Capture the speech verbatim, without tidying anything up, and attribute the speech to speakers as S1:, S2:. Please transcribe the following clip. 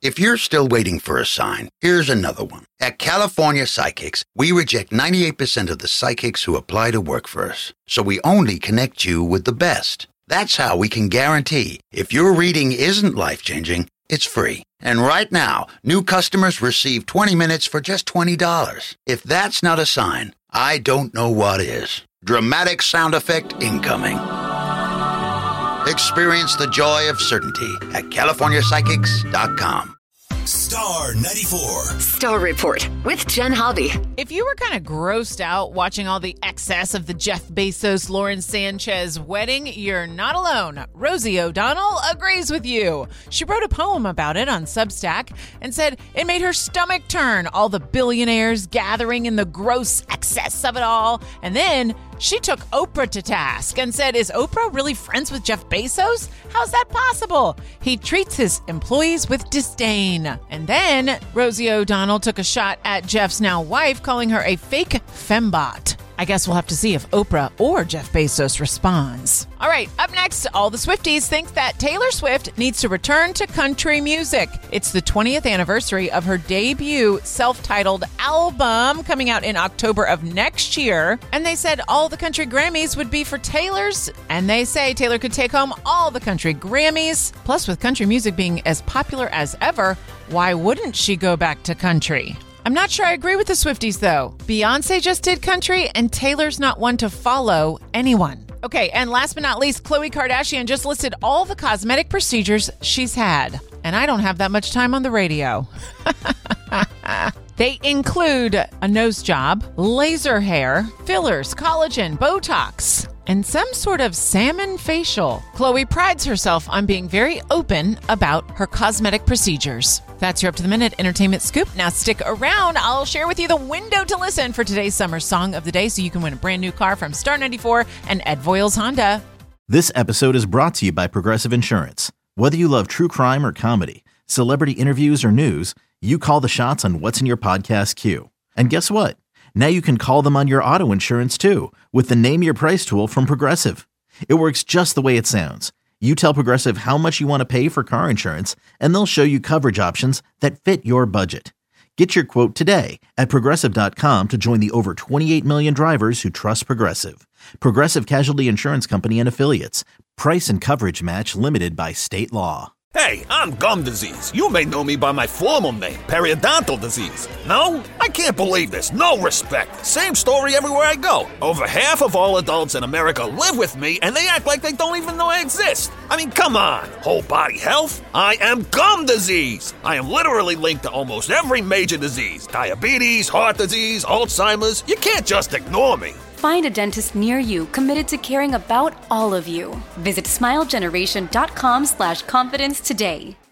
S1: If you're still waiting for a sign, here's another one. At California Psychics, we reject ninety-eight percent of the psychics who apply to work for us. So we only connect you with the best. That's how we can guarantee if your reading isn't life-changing, it's free. And right now, new customers receive twenty minutes for just twenty dollars. If that's not a sign, I don't know what is. Dramatic sound effect incoming. Experience the joy of certainty at California Psychics dot com.
S2: Star ninety-four.
S3: Star Report with Jen Hobby.
S4: If you were kind of grossed out watching all the excess of the Jeff Bezos, Lauren Sanchez wedding, you're not alone. Rosie O'Donnell agrees with you. She wrote a poem about it on Substack and said it made her stomach turn, all the billionaires gathering in the gross excess of it all. And then she took Oprah to task and said, is Oprah really friends with Jeff Bezos? How's that possible? He treats his employees with disdain. And then Rosie O'Donnell took a shot at Jeff's now wife, calling her a fake fembot. I guess we'll have to see if Oprah or Jeff Bezos responds. All right, up next, all the Swifties think that Taylor Swift needs to return to country music. It's the twentieth anniversary of her debut self-titled album coming out in October of next year. And they said all the country Grammys would be for Taylor's. And they say Taylor could take home all the country Grammys. Plus, with country music being as popular as ever, why wouldn't she go back to country? I'm not sure I agree with the Swifties, though. Beyonce just did country, and Taylor's not one to follow anyone. Okay, and last but not least, Khloe Kardashian just listed all the cosmetic procedures she's had. And I don't have that much time on the radio. They include a nose job, laser hair, fillers, collagen, Botox, and some sort of salmon facial. Khloe prides herself on being very open about her cosmetic procedures. That's your Up to the Minute Entertainment Scoop. Now stick around. I'll share with you the window to listen for today's Summer Song of the Day so you can win a brand new car from Star ninety-four and Ed Voiles Honda.
S5: This episode is brought to you by Progressive Insurance. Whether you love true crime or comedy, celebrity interviews or news, you call the shots on what's in your podcast queue. And guess what? Now you can call them on your auto insurance too with the Name Your Price tool from Progressive. It works just the way it sounds. You tell Progressive how much you want to pay for car insurance, and they'll show you coverage options that fit your budget. Get your quote today at Progressive dot com to join the over twenty-eight million drivers who trust Progressive. Progressive Casualty Insurance Company and Affiliates. Price and coverage match limited by state law.
S6: Hey, I'm gum disease. You may know me by my formal name, periodontal disease. No? I can't believe this. No respect. Same story everywhere I go. Over half of all adults in America live with me, and they act like they don't even know I exist. I mean, come on. Whole body health? I am gum disease. I am literally linked to almost every major disease. Diabetes, heart disease, Alzheimer's. You can't just ignore me.
S7: Find a dentist near you committed to caring about all of you. Visit smilegeneration.com slash confidence today.